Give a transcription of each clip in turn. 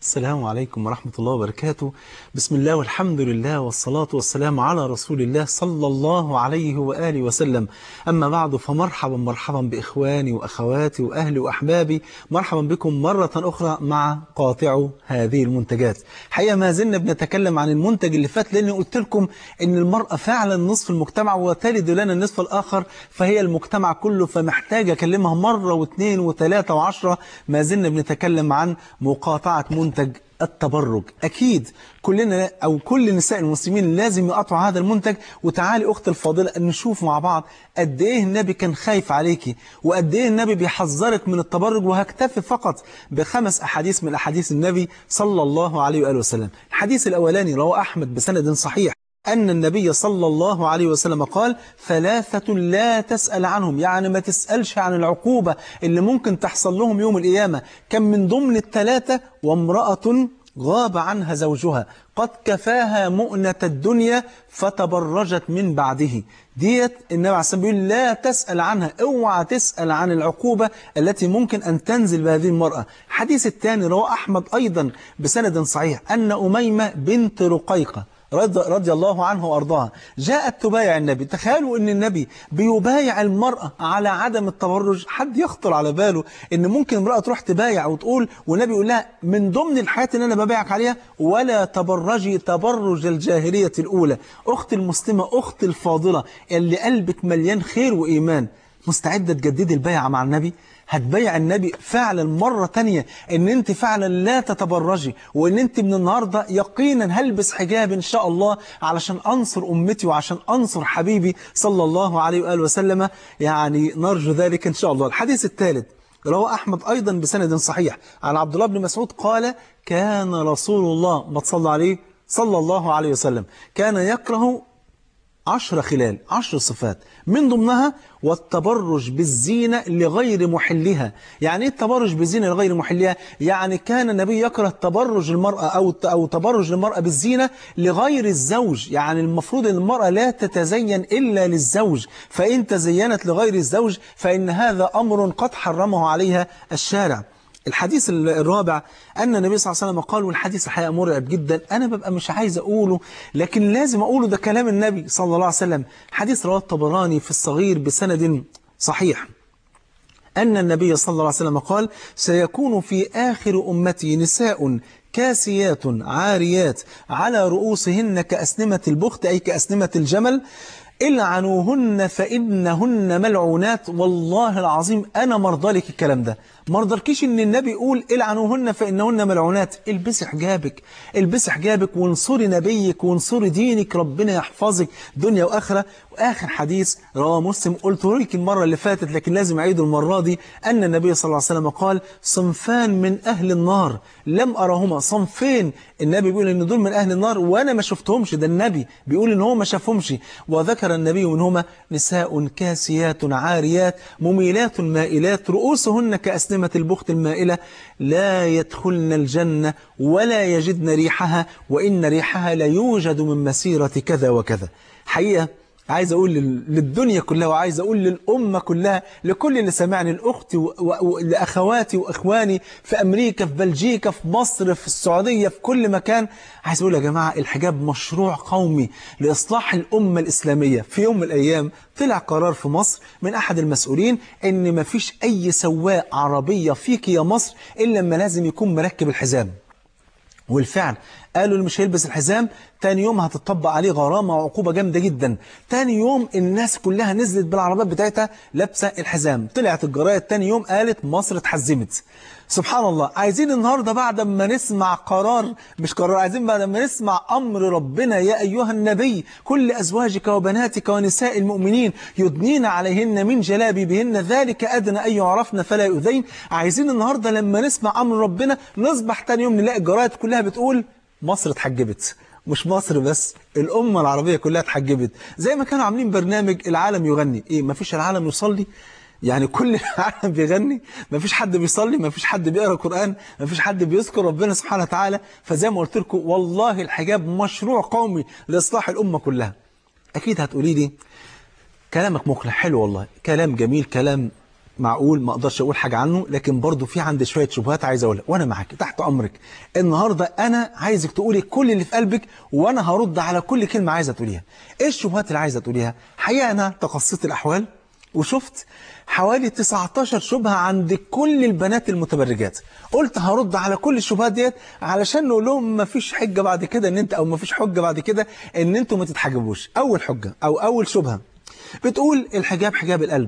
السلام عليكم ورحمة الله وبركاته. بسم الله والحمد لله والصلاة والسلام على رسول الله صلى الله عليه وآله وسلم. أما بعد، فمرحبا مرحبا بإخواني وأخواتي وأهلي وأحبابي، مرحبا بكم مرة أخرى مع قاطع هذه المنتجات. حقيقة ما زلنا بنتكلم عن المنتج اللي فات، لأني قلت لكم أن المرأة فعلا نصف المجتمع وتلد لنا النصف الآخر، فهي المجتمع كله، فمحتاج أكلمها مرة واثنين وثلاثة وعشرة. ما زلنا بنتكلم عن مقاطعة منتج التبرج. أكيد كلنا أو كل نساء المسلمين لازم يقطعوا هذا المنتج. وتعالي أخت الفاضلة نشوف مع بعض قد إيه النبي كان خايف عليكي، وقد إيه النبي بيحذرك من التبرج. وهكتفي فقط ب5 أحاديث من أحاديث النبي صلى الله عليه وآله وسلم. الحديث الأولاني رواه أحمد بسند صحيح أن النبي صلى الله عليه وسلم قال: 3 لا تسأل عنهم، يعني ما تسألش عن العقوبة اللي ممكن تحصل لهم يوم القيامة. كان من ضمن ال3: وامرأة غاب عنها زوجها قد كفاها مؤنة الدنيا فتبرجت من بعده. ديت النبي عليه الصلاة والسلام بيقول لا تسأل عنها، اوعى تسأل عن العقوبة التي ممكن أن تنزل بهذه المرأة. الحديث الثاني رواه أحمد أيضا بسند صحيح أن أميمة بنت رقيقة رضي الله عنه وأرضاها جاءت تبايع النبي. تخيلوا أن النبي بيبايع المرأة على عدم التبرج. حد يخطر على باله أن ممكن امرأة تروح تبايع وتقول، والنبي يقول لها من ضمن الحاجات اللي أنا ببايعك عليها ولا تبرجي تبرج الجاهلية الأولى. أخت المسلمة، أخت الفاضلة اللي قلبك مليان خير وإيمان، مستعدة تجددي البيعة مع النبي؟ هتبيع النبي فعلا مرة تانية ان انت فعلا لا تتبرجي، وان انت من النهاردة يقينا هلبس حجاب ان شاء الله علشان انصر امتي وعشان انصر حبيبي صلى الله عليه وآله وسلم. يعني نرجو ذلك ان شاء الله. الحديث الثالث رواه احمد ايضا بسند صحيح عن عبد الله بن مسعود قال: كان رسول الله ما تصلى عليه صلى الله عليه وسلم كان يكره 10 خلال 10 صفات، من ضمنها والتبرج بالزينة لغير محلها. يعني ايه التبرج بالزينة لغير محلها؟ يعني كان النبي يكره تبرج المرأة أو تبرج المرأة بالزينة لغير الزوج. يعني المفروض أن المرأة لا تتزين إلا للزوج، فإن تزينت لغير الزوج فإن هذا أمر قد حرمه عليها الشارع. الحديث الرابع أن النبي صلى الله عليه وسلم قال، والحديث الحقيقة مرعب جدا، أنا ببقى مش عايز أقوله لكن لازم أقوله، ده كلام النبي صلى الله عليه وسلم. حديث رواه الطبراني في الصغير بسند صحيح أن النبي صلى الله عليه وسلم قال: سيكون في آخر أمتي نساء كاسيات عاريات على رؤوسهن كأسنمة البخت، أي كأسنمة الجمل، العنوهن فإنهن ملعونات. والله العظيم أنا مرضى لك الكلام ده، مرضلكيش إن النبي يقول العنوهن فإنهن ملعونات. البسي حجابك، البسي حجابك وانصري نبيك وانصري دينك، ربنا يحفظك دنيا وآخرة. وآخر حديث رواه مسلم، قلت لك المرة اللي فاتت لكن لازم أعيده المرة دي، أن النبي صلى الله عليه وسلم قال: صنفان من أهل النار لم أرهما. صنفين النبي بيقول إن دول من أهل النار وأنا ما شفتهمش، ده النبي بيقول إن هو ما شافهمش. وذكر النبي منهما: نساء كاسيات عاريات مميلات مائلات رؤوسهن كأسنمة البخت المائلة لا يدخلن الجنة ولا يجدن ريحها وإن ريحها لا يوجد من مسيرة كذا وكذا. حقيقة عايز أقول للدنيا كلها، وعايز أقول للأمة كلها، لكل اللي سمعني، الأخت لأخواتي وإخواني في أمريكا، في بلجيكا، في مصر، في السعودية، في كل مكان، عايز أقول يا جماعة الحجاب مشروع قومي لإصلاح الأمة الإسلامية. في يوم من الأيام طلع قرار في مصر من أحد المسؤولين إن مفيش أي سواق عربية فيك يا مصر إلا لما لازم يكون مركب الحزام. والفعل قالوا اللي مش هيلبس الحزام تاني يوم هتطبق عليه غرامة وعقوبة جامدة جدا. تاني يوم الناس كلها نزلت بالعربات بتاعتها لابسة الحزام. طلعت الجرايد تاني يوم قالت مصر اتحزمت. سبحان الله. عايزين النهاردة بعد ما نسمع قرار، مش قرار، عايزين بعد ما نسمع أمر ربنا: يا أيها النبي كل أزواجك وبناتك ونساء المؤمنين يدنين عليهن من جلابيبهن ذلك أدنى أن يعرفن فلا يؤذين. عايزين النهاردة لما نسمع أمر ربنا نصبح تاني يوم نلاقي الجرايد كلها بتقول مصر اتحجبت. مش مصر بس، الأمة العربية كلها اتحجبت. زي ما كانوا عاملين برنامج العالم يغني. إيه، ما فيش العالم يصلي؟ يعني كل العالم بيغني، ما فيش حد بيصلي، ما فيش حد بيقرأ القرآن، ما فيش حد بيذكر ربنا سبحانه وتعالى. فزي ما قلت لكم والله الحجاب مشروع قومي لإصلاح الأمة كلها. أكيد هتقولي لي كلامك مقنع، حلو والله، كلام جميل، كلام معقول ما اقدرش اقول حاجه عنه، لكن برضه في عندي شويه شبهات عايز اقولها، وانا معاك تحت امرك. النهارده انا عايزك تقولي كل اللي في قلبك، وانا هرد على كل كلمه عايزه تقوليها. ايه الشبهات اللي عايزه تقوليها؟ حقيقه انا تخصصت الاحوال وشفت حوالي 19 شبهه عند كل البنات المتبرجات، قلت هرد على كل الشبهات ديت علشان نقول لهم ما فيش حجه بعد كده ان انت، او ما فيش حجه بعد كده ان انتوا ما تتحجبوش. اول حجه او اول شبهه بتقول الحجاب حجاب القلب،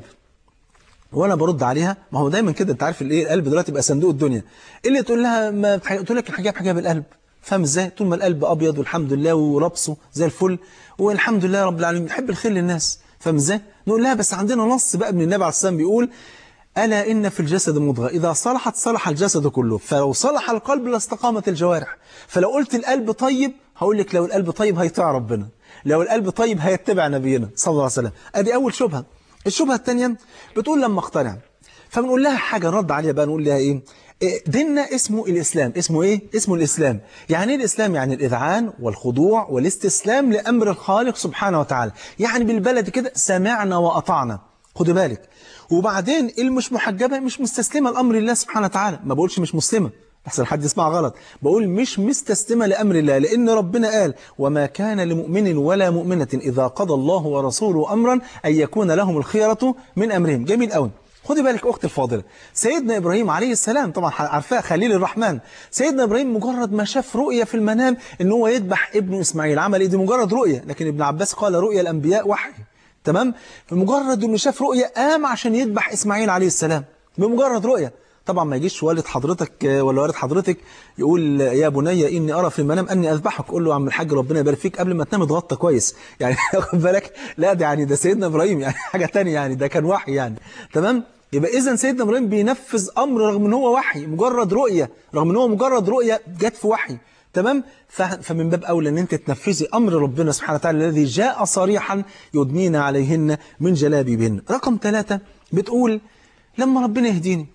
وانا برد عليها ما هو دايما كده، انت عارف الايه، القلب دلوقتي بقى صندوق الدنيا. اللي تقول لها ما تقول لك الحجاب حجاب القلب، فاهم ازاي؟ طول ما القلب ابيض والحمد لله وربصه زي الفل والحمد لله رب العالمين بيحب الخير للناس، فاهم ازاي؟ نقول لها بس عندنا نص بقى من النبي عليه الصلاه والسلام بيقول ألا إن في الجسد مضغة إذا صلحت صلح الجسد كله، فلو صلح القلب لاستقامت الجوارح. فلو قلت القلب طيب هقول لك لو القلب طيب هيطيع ربنا، لو القلب طيب هيتبع نبينا صلى الله عليه وسلم. أدي أول شبهة. الشبهة الثانية بتقول لما اقتنع، فبنقول لها حاجة نرد عليها بقى، نقول لها إيه؟ ديننا اسمه الإسلام. اسمه إيه؟ اسمه الإسلام. يعني إيه الإسلام؟ يعني الإذعان والخضوع والاستسلام لأمر الخالق سبحانه وتعالى، يعني بالبلد كده سمعنا وأطعنا. خد بالك. وبعدين المش محجبة مش مستسلمة لأمر الله سبحانه وتعالى، ما بقولش مش مسلمة أحسن حد يسمع غلط، بقول مش مستسلمة لأمر الله، لأن ربنا قال وما كان لمؤمن ولا مؤمنة إذا قضى الله ورسوله أمرا أن يكون لهم الخيرة من أمرهم. جميل قوي. خدي بالك أختي الفاضلة، سيدنا إبراهيم عليه السلام طبعا عارفاه خليل الرحمن، سيدنا إبراهيم مجرد ما شاف رؤية في المنام إن هو يذبح ابنه إسماعيل، عمل إيه؟ دي مجرد رؤية، لكن ابن عباس قال رؤيا الأنبياء وحي. تمام؟ بمجرد انه شاف رؤية قام عشان يذبح اسماعيل عليه السلام، بمجرد رؤية. طبعا ما يجيش والد حضرتك ولا والد حضرتك يقول يا بني اني ارى في المنام اني اذبحك، قول له يا عم الحاج ربنا يبارك فيك قبل ما تنام اتغطى كويس يعني خد بالك. لا ده يعني ده سيدنا ابراهيم يعني حاجة تانية، يعني ده كان وحي يعني. تمام؟ يبقى اذا سيدنا ابراهيم بينفذ امر رغم ان هو وحي، مجرد رؤية، رغم ان هو مجرد رؤية جت في وحي. تمام؟ فمن باب أولى أن أنت تنفذي أمر ربنا سبحانه وتعالى الذي جاء صريحا يدنين عليهن من جلابيبهن. رقم 3 بتقول لما ربنا يهديني،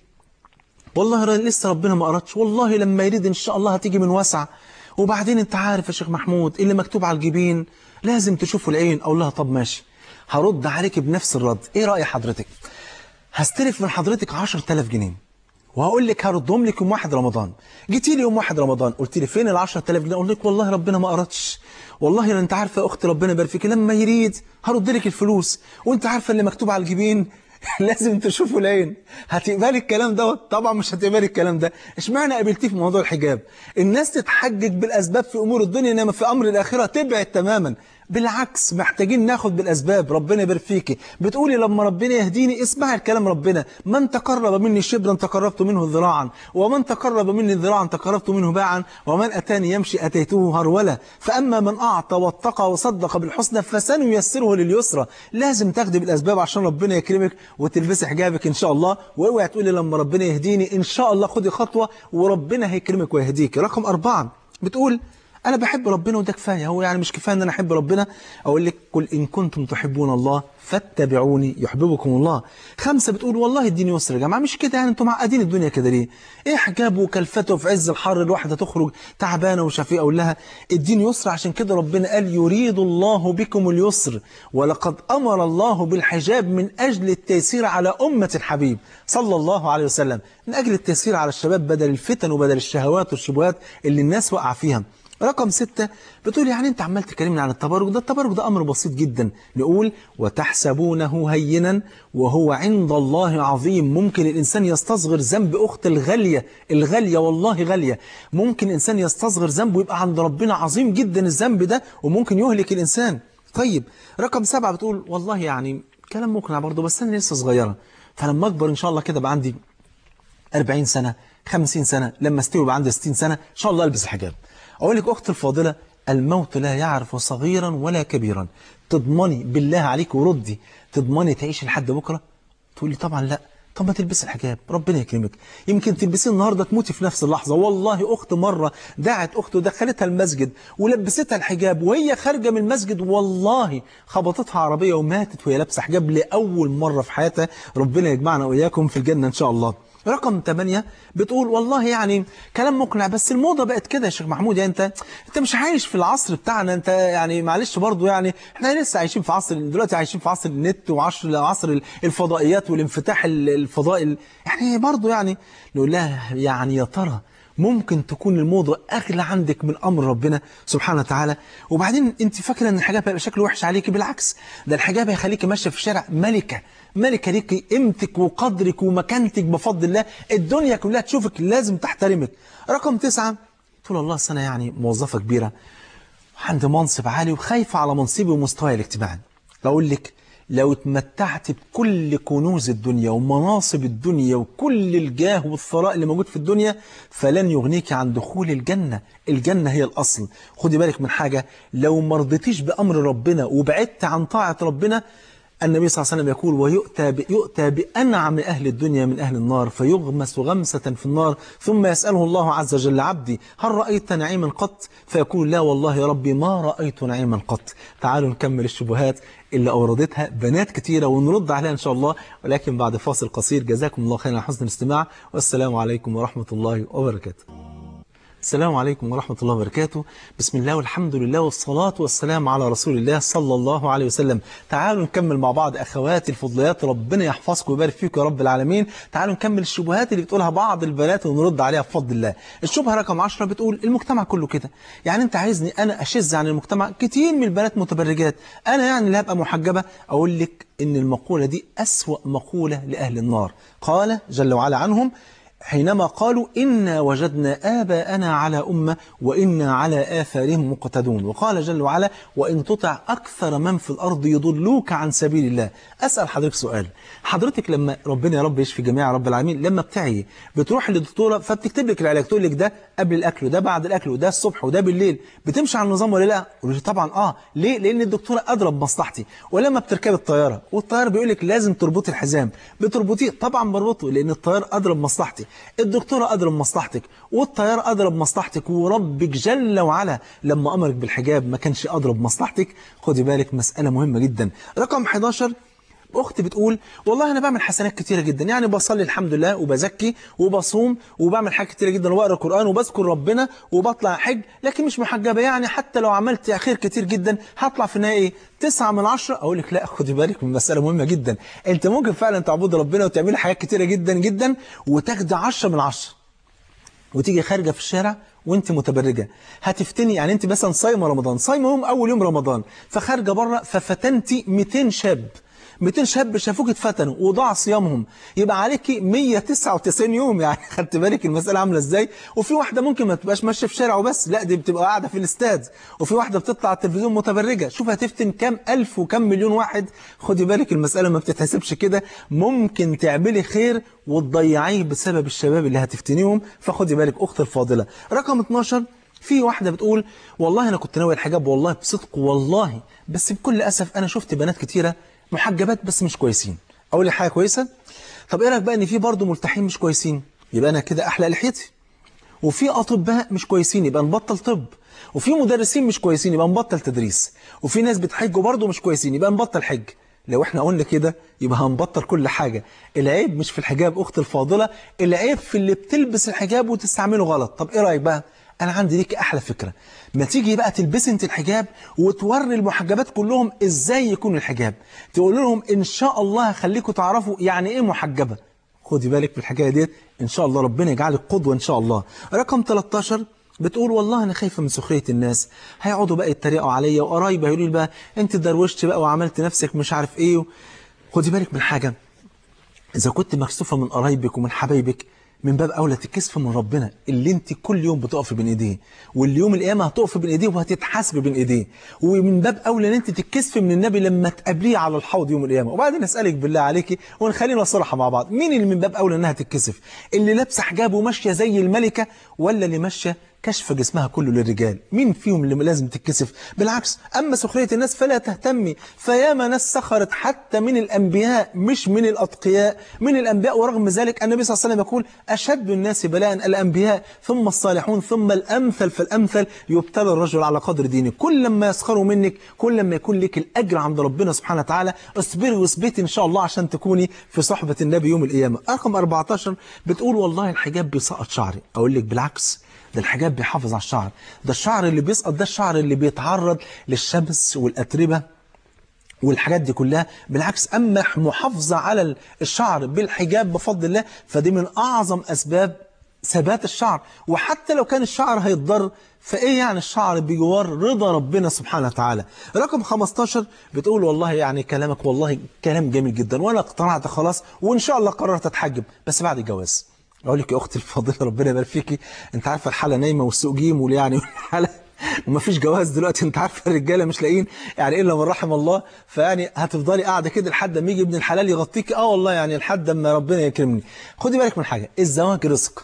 والله لسه ربنا ما أردش، والله لما يريد إن شاء الله هتيجي من وسع. وبعدين أنت عارف يا شيخ محمود اللي مكتوب على الجبين لازم تشوفه العين. أقول لها طب ماشي، هرد عليك بنفس الرد. إيه رأي حضرتك؟ هستلف من حضرتك 10,000 جنيه وهقول لك هردهم لك يوم 1 رمضان. جيتي لي يوم 1 رمضان قلت لي فين ال 10,000 جنيه؟ اقول لك والله ربنا ما أردش، والله انت عارفه يا اختي ربنا يبارك فيك لما يريد هرد لك الفلوس، وانت عارفه اللي مكتوب على الجبين لازم تشوفوا العين. هتقبلي الكلام دوت؟ طبعا مش هتقبلي الكلام ده. اشمعنى قابلتيه في موضوع الحجاب؟ الناس تتحجج بالاسباب في امور الدنيا، انما في امر الاخره تبعد تماما. بالعكس محتاجين ناخد بالاسباب. ربنا يبارك فيكي بتقولي لما ربنا يهديني، اسمعي الكلام ربنا، من تقرب مني شبرا تقربت منه ذراعا، ومن تقرب مني ذراعا تقربت منه باعا، ومن اتاني يمشي اتيته هرولا، فاما من اعطى واتقى وصدق بالحسنى فسنيسره لليسرى. لازم تاخدي بالاسباب عشان ربنا يكرمك وتلبسي حجابك ان شاء الله. واوعي تقولي لما ربنا يهديني، ان شاء الله خدي خطوه وربنا هيكرمك ويهديك. رقم 4 بتقول أنا بحب ربنا وده كفاية، هو يعني مش كفاية أن أنا أحب ربنا؟ أقول لك قل إن كنتم تحبون الله فاتبعوني يحببكم الله. 5 بتقول والله الدين يسر يا جماعة، مش كده يعني أنتم معقدين الدنيا كده ليه؟ إيه حجاب وكلفته في عز الحر الواحدة تخرج تعبانة وشفيقة؟ أقول لها الدين يسر عشان كده ربنا قال يريد الله بكم اليسر ولقد أمر الله بالحجاب من أجل التيسير على أمة الحبيب صلى الله عليه وسلم، من أجل التيسير على الشباب بدل الفتن وبدل الشهوات والشبهات اللي الناس وقع فيها. رقم 6 بتقول يعني انت عمال تكلمني عن التبرج ده، التبرج ده امر بسيط جدا. نقول وتحسبونه هينا وهو عند الله عظيم. ممكن الانسان يستصغر ذنب، اخت الغاليه والله غاليه، ممكن الانسان يستصغر ذنب ويبقى عند ربنا عظيم جدا الذنب ده، وممكن يهلك الانسان. طيب رقم 7 بتقول والله يعني كلام مقنع برضه بس انا لسه صغيره، فلما اكبر ان شاء الله كده بقى عندي 40 سنه 50 سنه، لما استوي بقى عندي 60 سنه ان شاء الله البس الحجاب. أقول لك أختي الفاضلة الموت لا يعرف صغيرا ولا كبيرا. تضمني بالله عليك وردي، تضمني تعيش لحد بكرة؟ تقول لي طبعا لا. طب ما تلبس الحجاب ربنا يكرمك، يمكن تلبسيه النهارده تموتي في نفس اللحظة. والله أخت مرة دعت أخته ودخلتها المسجد ولبستها الحجاب وهي خارجة من المسجد، والله خبطتها عربية وماتت وهي لابسة حجاب لأول مرة في حياتها. ربنا يجمعنا وإياكم في الجنة إن شاء الله. رقم 8 بتقول والله يعني كلام مقنع، بس الموضة بقت كده يا شيخ محمود، يعني انت مش عايش في العصر بتاعنا، انت يعني معلش برضو، يعني احنا لسه عايشين في عصر، دلوقتي عايشين في عصر النت وعصر الفضائيات والانفتاح الفضائي، يعني برضو يعني نقول لها يعني يا ترى ممكن تكون الموضة أغلى عندك من أمر ربنا سبحانه وتعالى؟ وبعدين أنت فاكرة أن الحجاب هيبقى شكله وحش عليكي؟ بالعكس، ده الحجاب هيخليكي ماشية في الشارع ملكة، ملكة ليكي قيمتك وقدرك ومكانتك بفضل الله، الدنيا كلها تشوفك لازم تحترمك. رقم 9 تقول الله أنا يعني موظفة كبيرة عندي منصب عالي وخايفة على منصبي ومستواي الاجتماعي. بقول لك لو اتمتعت بكل كنوز الدنيا ومناصب الدنيا وكل الجاه والثراء اللي موجود في الدنيا فلن يغنيك عن دخول الجنة. الجنة هي الأصل. خدي بالك من حاجة، لو مرضتيش بأمر ربنا وبعدت عن طاعة ربنا، النبي صلى الله عليه وسلم يقول ويؤتى بأنعم أهل الدنيا من أهل النار فيغمس غمسة في النار ثم يسأله الله عز وجل عبدي هل رأيت نعيما قط؟ فيقول لا والله يا ربي ما رأيت نعيما قط. تعالوا نكمل الشبهات اللي أوردتها بنات كتيرة ونرد عليها إن شاء الله، ولكن بعد فاصل قصير. جزاكم الله خيرا على حسن الاستماع، والسلام عليكم ورحمة الله وبركاته. السلام عليكم ورحمة الله وبركاته. بسم الله والحمد لله والصلاة والسلام على رسول الله صلى الله عليه وسلم. تعالوا نكمل مع بعض أخواتي الفضليات، ربنا يحفظكم ويبارك فيكم يا رب العالمين. تعالوا نكمل الشبهات اللي بتقولها بعض البنات ونرد عليها بفضل الله. الشبهة رقم 10 بتقول المجتمع كله كده، يعني أنت عايزني أنا أشذ عن المجتمع؟ كتير من البنات متبرجات، أنا يعني لا أبقى محجبة؟ أقول لك إن المقولة دي أسوأ مقولة لأهل النار. قال جل وعلا عنهم حينما قالوا إنا وجدنا آباءنا على أمة وإنا على آثارهم مقتدون. وقال جل وعلا وإن تطع أكثر من في الأرض يضلوك عن سبيل الله. أسأل حضرتك سؤال، حضرتك لما ربنا يا رب يشفي جميع رب العالمين، لما بتعي بتروح للدكتورة فبتكتب لك العلاج، تقول لك ده قبل الأكل وده بعد الأكل وده الصبح وده بالليل، بتمشي على النظام ولا لا؟ طبعا ليه؟ لأن الدكتورة أدرى بمصلحتي. ولما بتركب الطيارة والطيار بيقول لك لازم تربطي الحزام، بتربطيه؟ طبعا بربطه لأن الطيار أدرى بمصلحتي، الدكتورة أدرى بمصلحتك، والطيار أدرى بمصلحتك، وربك جل وعلا لما أمرك بالحجاب ما كانش أدرى بمصلحتك. خدي بالك مسألة مهمة جدا. رقم 11 أختي بتقول والله أنا بعمل حسنات كتيرة جدا، يعني بصلي الحمد لله وبزكي وبصوم وبعمل حاجات كتيرة جدا وبقرأ القرآن وبذكر ربنا وبطلع حج، لكن مش محجبة، يعني حتى لو عملت خير كتير جدا هطلع في النهاية إيه 9 من 10. أقول لك لا، خدي بالك من مسألة مهمة جدا. أنت ممكن فعلا تعبد ربنا وتعمل حاجات كتيرة جدا جدا وتاخد 10 من 10 وتيجي خارجة في الشارع وانت متبرجة هتفتني. يعني انت مثلا صايمة رمضان، صايمة يوم أول يوم رمضان، فخارجة بره ففتنتي 200 شاب، 200 شاب شافوك اتفتنوا وضاع صيامهم، يبقى عليكي 199 يوم. يعني خدت بالك المسألة عاملة ازاي؟ وفي واحدة ممكن ما تبقاش ماشية في شارع وبس، لا دي بتبقى قاعدة في الاستاد، وفي واحدة بتطلع على التلفزيون متبرجة، شوف هتفتن كام ألف وكام مليون واحد. خدي بالك المسألة ما بتتحسبش كده، ممكن تعملي خير وتضيعيه بسبب الشباب اللي هتفتنيهم. فخدي بالك أخت الفاضلة. رقم 12 في واحدة بتقول والله أنا كنت ناوي الحجاب والله بصدق والله، بس بكل أسف أنا شفت بنات كتيرة محجبات بس مش كويسين. أقول لي حاجة كويسة؟ طب إيه رأيك بقى إن في برضه ملتحين مش كويسين؟ يبقى أنا كده أحلق لحيتي. وفي أطباء مش كويسين يبقى نبطل طب. وفي مدرسين مش كويسين يبقى نبطل تدريس. وفي ناس بتحجوا برضه مش كويسين يبقى نبطل حج. لو احنا قلنا كده يبقى هنبطل كل حاجة. العيب مش في الحجاب أخت الفاضلة، العيب في اللي بتلبس الحجاب وتستعمله غلط. طب إيه رأيك بقى؟ أنا عندي ليك أحلى فكرة، ما تيجي بقى تلبسي انت الحجاب وتوري المحجبات كلهم إزاي يكون الحجاب، تقول لهم إن شاء الله هخليكم تعرفوا يعني إيه محجبة. خدي بالك في الحكاية ديت، إن شاء الله ربنا يجعلك قدوة إن شاء الله. رقم 13 بتقول والله أنا خايفة من سخرية الناس، هيقعدوا بقى يتريقوا عليا وقرايبي هيقولوا لي بقى أنت دروشت بقى وعملت نفسك مش عارف إيه. خدي بالك من حاجة، إذا كنت مكسوفة من قرايبك ومن حبايبك من باب أولى تكسف من ربنا اللي انت كل يوم بتقف بين ايديه، واللي يوم القيامة هتقف بين ايديه وهتتحاسب بين ايديه. ومن باب أولى ان انت تكسف من النبي لما تقابليه على الحوض يوم القيامة. وبعدين اسألك بالله عليكي ونخلينا صراحة مع بعض، مين اللي من باب أولى انها تتكسف؟ اللي لابسه حجاب وماشية زي الملكة، ولا اللي ماشية كشف جسمها كله للرجال، مين فيهم اللي لازم تتكسف؟ بالعكس، أما سخرية الناس فلا تهتمي، فياما ناس سخرت حتى من الأنبياء مش من الأتقياء، من الأنبياء، ورغم ذلك النبي صلى الله عليه وسلم يقول أشد الناس بلاء الأنبياء ثم الصالحون ثم الأمثل فالأمثل يبتلى الرجل على قدر دينه. كل ما يسخروا منك كل ما يكون لك الأجر عند ربنا سبحانه وتعالى. اصبري واثبتي إن شاء الله عشان تكوني في صحبة النبي يوم القيامة. رقم 14 بتقول والله الحجاب بيسقط شعري. أقول لك بالعكس، ده الحجاب بيحافظ على الشعر. ده الشعر اللي بيسقط ده الشعر اللي بيتعرض للشمس والأتربة والحاجات دي كلها. بالعكس، أما محافظة على الشعر بالحجاب بفضل الله فدي من أعظم أسباب ثبات الشعر. وحتى لو كان الشعر هيتضر فإيه يعني الشعر بجوار رضا ربنا سبحانه وتعالى. رقم 15 بتقول والله يعني كلامك والله كلام جميل جدا، وأنا اقتنعت خلاص وإن شاء الله قررت أتحجب بس بعد الجواز. أقول لك يا أختي الفاضلة ربنا يبارك فيكي، أنت عارفة الحالة نايمة والسوق جيم يعني والحالة ومفيش جواز دلوقتي، انت عارفه الرجاله مش لاقيين يعني الا من رحم الله، فيعني هتفضلي قاعده كده لحد ما يجي ابن الحلال يغطيكي. والله يعني لحد ما ربنا يكرمني. خدي بالك من حاجه، الزواج رزق،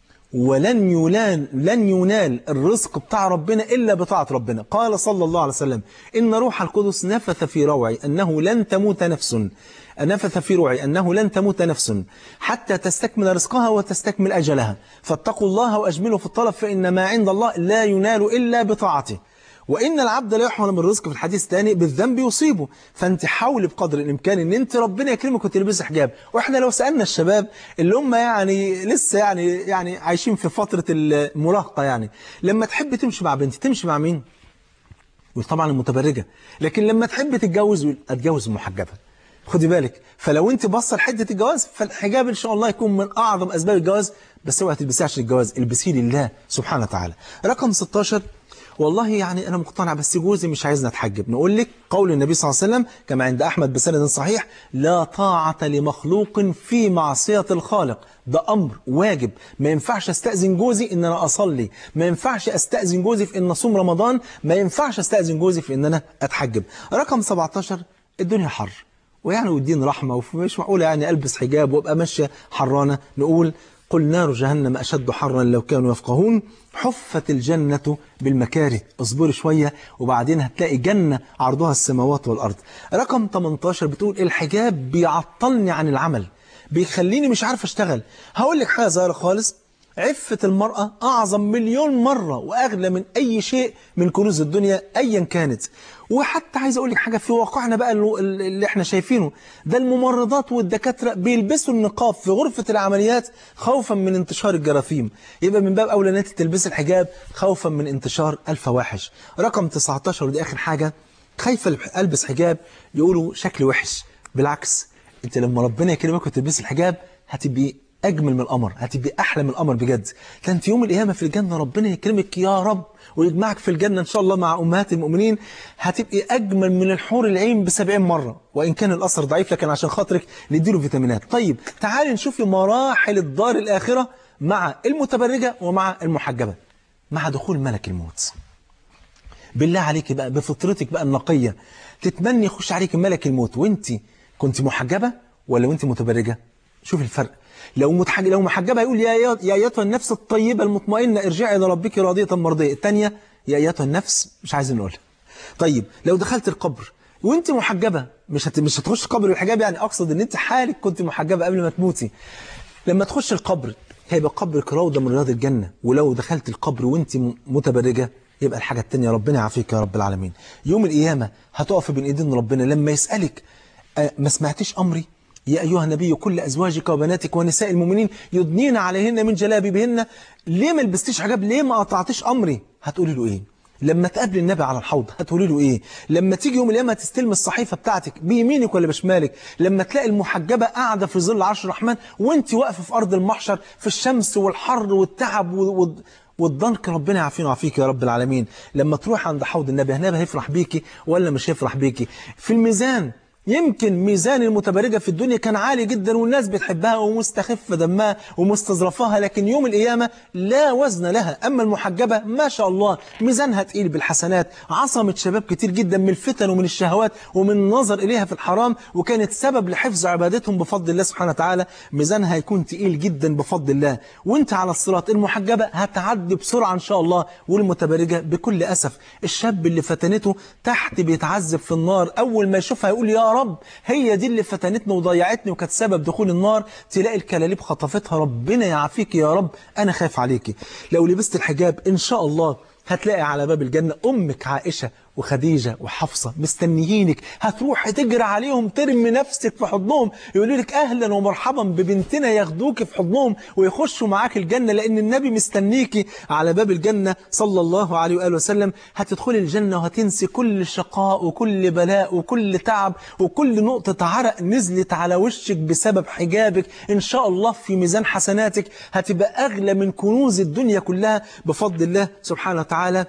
لن ينال الرزق بتاع ربنا إلا بطاعة ربنا. قال صلى الله عليه وسلم إن روح القدس نفث في روعي أنه لن تموت نفس، نفث في روعي أنه لن تموت نفس حتى تستكمل رزقها وتستكمل أجلها، فاتقوا الله وأجملوا في الطلب فإن ما عند الله لا ينال إلا بطاعته، وإن العبد لا يحرم من الرزق في الحديث الثاني بالذنب يصيبه. فأنت حاولي بقدر الإمكان إن أنت ربنا يكرمك وتلبسي حجاب. وإحنا لو سألنا الشباب اللي هم يعني لسه يعني عايشين في فترة المراهقة، يعني لما تحب تمشي مع بنتي تمشي مع مين؟ وطبعا المتبرجة. لكن لما تحب تتجوز أتجوز المحجبة. خدي بالك، فلو انت باصه لحده الجواز فالحجاب ان شاء الله يكون من اعظم اسباب الجواز، بس اوعي تلبسيه عشان الجواز، البسيه لله سبحانه وتعالى. رقم 16 والله يعني أنا مقتنع بس جوزي مش عايزنا نتحجب. نقول لك قول النبي صلى الله عليه وسلم كما عند أحمد بسند صحيح لا طاعة لمخلوق في معصية الخالق. ده أمر واجب، ما ينفعش أستأذن جوزي إن أنا أصلي، ما ينفعش أستأذن جوزي في إن أصوم رمضان، ما ينفعش أستأذن جوزي في إن أنا أتحجب. رقم 17 الدنيا حر ويعني والدين رحمة ومش معقول يعني ألبس حجاب وأبقى ماشية حرانة. نقول قل نار جهنم أشد حرا لو كانوا يفقهون حفت الجنة بالمكاره. اصبري شوية وبعدين هتلاقي جنة عرضها السماوات والأرض. رقم 18 بتقول الحجاب بيعطلني عن العمل، بيخليني مش عارف أشتغل. هقول لك حاجة صغيرة خالص، عفة المرأة أعظم مليون مرة وأغلى من أي شيء من كنوز الدنيا أيا كانت. وحتى عايز أقول لك حاجة في واقعنا بقى اللي احنا شايفينه ده، الممرضات والدكاترة بيلبسوا النقاب في غرفة العمليات خوفا من انتشار الجراثيم. يبقى من باب أولى أن انت تلبس الحجاب خوفا من انتشار الفواحش. رقم 19 ودي آخر حاجة، خايفة ألبس حجاب يقولوا شكل وحش. بالعكس، انت لما ربنا يكرمك وتلبس الحجاب هتبقي أجمل من القمر، هتبقى أحلى من القمر بجد. كانت يوم القيامة في الجنة ربنا يكرمك يا رب ويجمعك في الجنة إن شاء الله مع أمهات المؤمنين، هتبقي أجمل من الحور العين ب70 مرة. وإن كان الأثر ضعيف لكن عشان خاطرك نديله فيتامينات. طيب تعالي نشوف مراحل الدار الآخرة مع المتبرجة ومع المحجبة مع دخول ملك الموت. بالله عليك بقى بفطرتك بقى النقية تتمني يخش عليك ملك الموت وانت كنت محجبة ولا وانت متبرجة؟ شوف الفرق. لو محجبة يقول يا أيتها النفس الطيبة المطمئنة ارجعي إلى ربك راضية مرضية. الثانية يا أيتها النفس مش عايز نقولها. طيب لو دخلت القبر وانت محجبة مش هتخش القبر بالحجاب، يعني أقصد ان انت حالك كنت محجبة قبل ما تموتي. لما تخش القبر هيبقى قبرك روضة من رياض الجنة. ولو دخلت القبر وانت متبرجة يبقى الحاجة التانية. ربنا يعافيك يا رب العالمين. يوم القيامة هتقف بين ايدين ربنا لما يسألك ما سمعتش أمري يا أيها النبي كل أزواجك وبناتك ونساء المؤمنين يدنين عليهن من جلابيبهن. ليه ما لبستيش حجاب؟ ليه ما قطعتيش أمري؟ هتقولي له إيه؟ لما تقابل النبي على الحوض هتقولي له إيه؟ لما تيجي يوم القيامة تستلم الصحيفة بتاعتك بيمينك ولا بشمالك؟ لما تلاقي المحجبة قاعدة في ظل عرش الرحمن وانت واقفة في أرض المحشر في الشمس والحر والتعب والضنك. ربنا يعافينا ويعافيك يا رب العالمين. لما تروح عند حوض النبي هيفرح بيكي ولا مش هيفرح بيكي؟ في الميزان يمكن ميزان المتبرجة في الدنيا كان عالي جدا والناس بتحبها ومستخف دمها ومستظرفاها، لكن يوم القيامة لا وزن لها. أما المحجبة ما شاء الله ميزانها تقيل بالحسنات، عصمت شباب كتير جدا من الفتن ومن الشهوات ومن النظر إليها في الحرام، وكانت سبب لحفظ عبادتهم بفضل الله سبحانه وتعالى. ميزانها هيكون تقيل جدا بفضل الله. وانت على الصراط المحجبة هتعدي بسرعة إن شاء الله، والمتبرجة بكل أسف. الشاب اللي فتنته تحت بيتعذب في النار، أول ما يشوفها يقول يا رب هي دي اللي فتنتني وضيعتني وكانت سبب دخول النار. تلاقي الكلاليب خطفتها، ربنا يعافيك يا رب، أنا خايف عليكي. لو لبست الحجاب إن شاء الله هتلاقي على باب الجنة أمك عائشة وخديجة وحفصة مستنيينك، هتروح تجري عليهم ترمي نفسك في حضنهم، يقولوا لك أهلا ومرحبا ببنتنا، ياخدوك في حضنهم ويخشوا معاك الجنة، لأن النبي مستنيكي على باب الجنة صلى الله عليه وآله وسلم. هتدخلي الجنة وهتنسي كل شقاء وكل بلاء وكل تعب وكل نقطة عرق نزلت على وشك بسبب حجابك. إن شاء الله في ميزان حسناتك هتبقى أغلى من كنوز الدنيا كلها بفضل الله سبحانه وتعالى.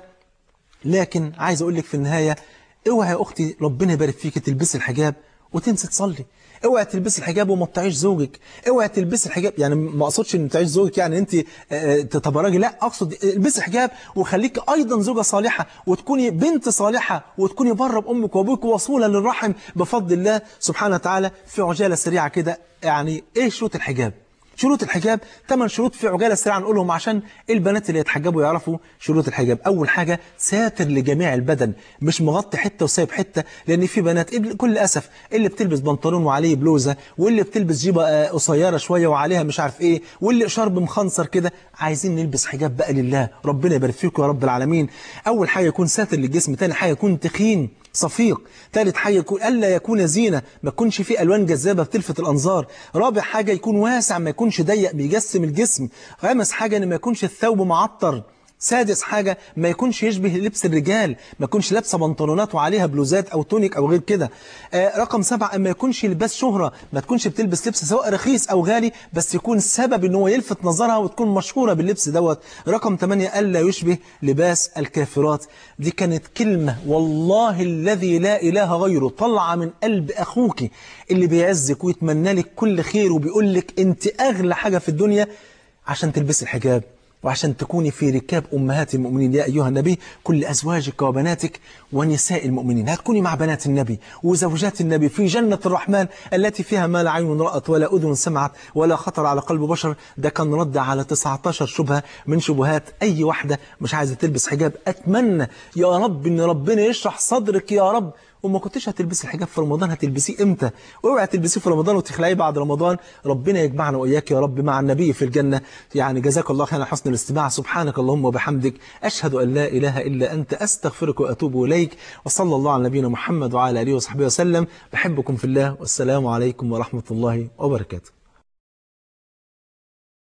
لكن عايز أقول لك في النهاية، اوعي يا أختي ربنا يبارك فيك تلبسي الحجاب وتنسي تصلي. اوعي تلبسي الحجاب وما تطيعيش زوجك. اوعي تلبسي الحجاب، يعني ما اقصدش ان تعيش زوجك يعني انت تتبرجي، لا، اقصد البسي الحجاب وخليكي ايضا زوجة صالحة وتكوني بنت صالحة وتكوني بره بامك وابوك وصولة للرحم بفضل الله سبحانه وتعالى. في عجالة سريعة كده، يعني ايه شروط الحجاب؟ شروط الحجاب 8 شروط في عجالة سريعة نقولهم عشان البنات اللي يتحجبوا يعرفوا شروط الحجاب. أول حاجة ساتر لجميع البدن، مش مغطي حتة وسايب حتة، لأن في بنات بكل أسف اللي بتلبس بنطلون وعليه بلوزة، واللي بتلبس جيبة قصيرة شوية وعليها مش عارف إيه، واللي شرب مخنصر كده. عايزين نلبس حجاب بقى لله، ربنا يبارك فيكم يا رب العالمين. أول حاجة يكون ساتر للجسم، تاني حاجة يكون تخين صفيق، ثالث حاجة يكون ألا يكون زينة، ما يكونش فيه ألوان جذابة بتلفت الأنظار، رابع حاجة يكون واسع ما يكونش ضيق بيجسم الجسم، خامس حاجة إن ما يكونش الثوب معطر، سادس حاجة ما يكونش يشبه لبس الرجال، ما يكونش لابسه بنطلونات وعليها بلوزات أو تونيك أو غير كده. رقم 7 ما يكونش لباس شهرة، ما تكونش بتلبس لبس سواء رخيص أو غالي بس يكون سبب إن هو يلفت نظرها وتكون مشهورة باللبس دوت. رقم 8 ألا يشبه لباس الكافرات. دي كانت كلمة والله الذي لا إله غيره طلع من قلب أخوك اللي بيعزك ويتمنى لك كل خير وبيقول لك أنت أغلى حاجة في الدنيا عشان تلبس الحجاب وعشان تكوني في ركاب أمهات المؤمنين. يا أيها النبي كل أزواجك وبناتك ونساء المؤمنين، هتكوني مع بنات النبي وزوجات النبي في جنة الرحمن التي فيها ما لا عين رأت ولا أذن سمعت ولا خطر على قلب بشر. ده كان رد على 19 شبهة من شبهات أي واحدة مش عايزة تلبس حجاب. أتمنى يا رب إن ربنا يشرح صدرك يا رب، وما كنتش هتلبسي الحجاب في رمضان هتلبسيه امتى؟ واوعي تلبسيه في رمضان وتخلعيه بعد رمضان. ربنا يجمعنا واياك يا رب مع النبي في الجنة. يعني جزاك الله خيرا حسن الاستماع. سبحانك اللهم وبحمدك أشهد أن لا إله إلا أنت أستغفرك وأتوب إليك. وصلى الله على نبينا محمد وعلى آله وصحبه وسلم. بحبكم في الله والسلام عليكم ورحمة الله وبركاته.